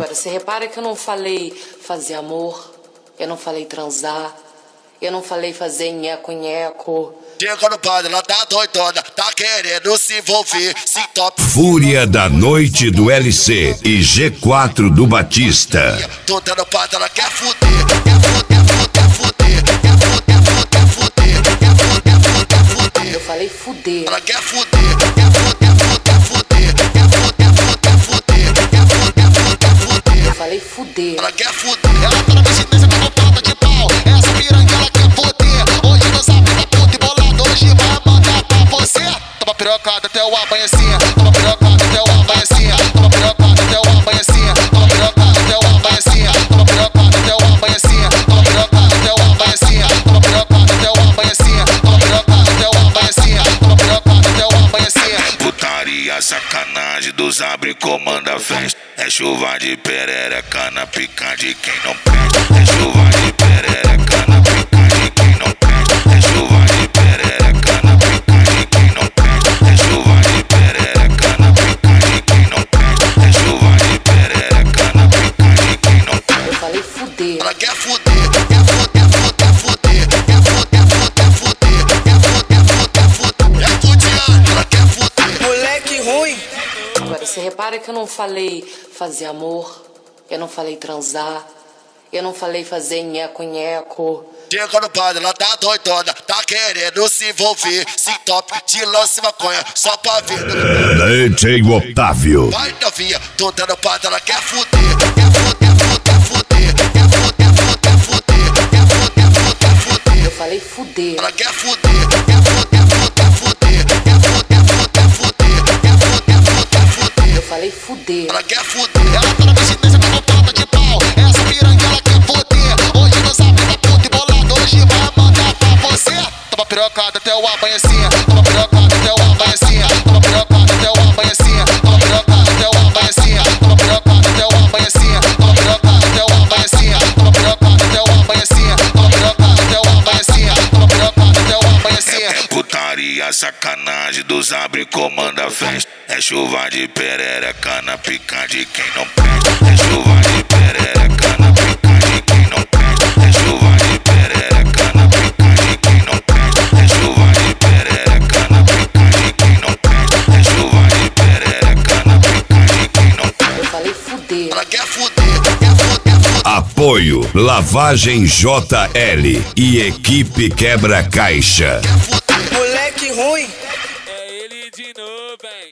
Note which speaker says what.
Speaker 1: Agora, você repara que eu não falei fazer amor, eu não falei transar, eu não falei fazer nheco-nheco.
Speaker 2: Chega no padre, ela tá doidona, tá querendo se envolver, se top.
Speaker 3: Fúria da noite do LC e G4 do Batista.
Speaker 2: Toda no padre, ela quer fuder, quer fuder, quer fuder, quer fuder, quer fuder, quer fuder, quer fuder.
Speaker 1: Eu falei fuder.
Speaker 2: Ela quer fuder, quer fuder, quer fuder, quer fuder, quer fuder, quer fuder, quer fuder.
Speaker 1: Eu falei fuder.
Speaker 2: Ela quer fuder. Ela tá na bexiga com a ponta de pau. Essa piranha ela quer fuder. Hoje não sabe da puta e bolado. Hoje vai mandar pra você. Toma pirocada até o amanhecer. Toma pirocada até o amanhecer. Toma pirocada até o amanhecer. Toma pirocada até o amanhecer. Toma pirocada até o amanhecer. Toma pirocada até o amanhecer. Toma pirocada até o amanhecer. Toma pirocada até o amanhecer. Toma pirocada até o amanhecer. Putaria, sacanagem dos abre comanda festa. É chuva de perereca na pica de quem não presta. É chuva de perereca na pica de quem não presta. É chuva de perereca na pica de quem não presta. É chuva de perereca na pica de quem não presta. É chuva de perereca na pica de quem não presta.
Speaker 1: Eu falei fuder.
Speaker 2: Ela quer fuder, quer fuder, fuder, fuder, quer fuder, fuder, fuder, quer fuder, fuder, fuder. É fuder, ela quer fuder.
Speaker 4: Moleque ruim.
Speaker 1: Agora, você repara que eu não falei fazer amor, eu não falei transar, eu não falei fazer nheco-nheco.
Speaker 2: Chega no padre, ela tá doidona, tá querendo se envolver, se top, de lance maconha, só pra ver.
Speaker 3: DJ Otávio.
Speaker 2: Vai novinha, toda no padre, ela quer fuder, quer fuder, fuder, fuder, quer fuder, fuder, fuder, quer fuder, fuder, fuder.
Speaker 1: Eu falei fuder.
Speaker 2: Ela quer fuder, quer fuder, fuder, fuder, quer fuder, fuder, fuder, quer fuder, fuder, fuder.
Speaker 1: Eu falei fuder.
Speaker 2: Ela quer fuder. Ela tá na bexiga com a ponta de pau. Essa piranha ela quer fuder. Hoje não sabe da puta e bolado. Hoje vai mandar pra você. Toma pirocada até o amanhecer. Toma pirocada até o amanhecer. Toma pirocada até o amanhecer. Toma pirocada até o amanhecer. Toma pirocada até o amanhecer. Toma pirocada até o amanhecer. Toma pirocada até o amanhecer. Toma pirocada até o amanhecer. Toma pirocada até o amanhecer. É putaria, sacanagem dos abre comanda festa. É chuva de perereca na pica de quem não presta. É chuva de perereca na pica de quem não presta. É chuva de perereca na pica de quem não presta. É chuva de perereca na pica de quem não presta. É chuva de perereca na pica de quem não presta.
Speaker 1: Eu falei fuder.
Speaker 2: Ela quer fuder, quer fuder, fuder.
Speaker 3: Apoio Lavagem JL e Equipe Quebra Caixa.
Speaker 4: Moleque ruim.
Speaker 5: É ele de novo, hein?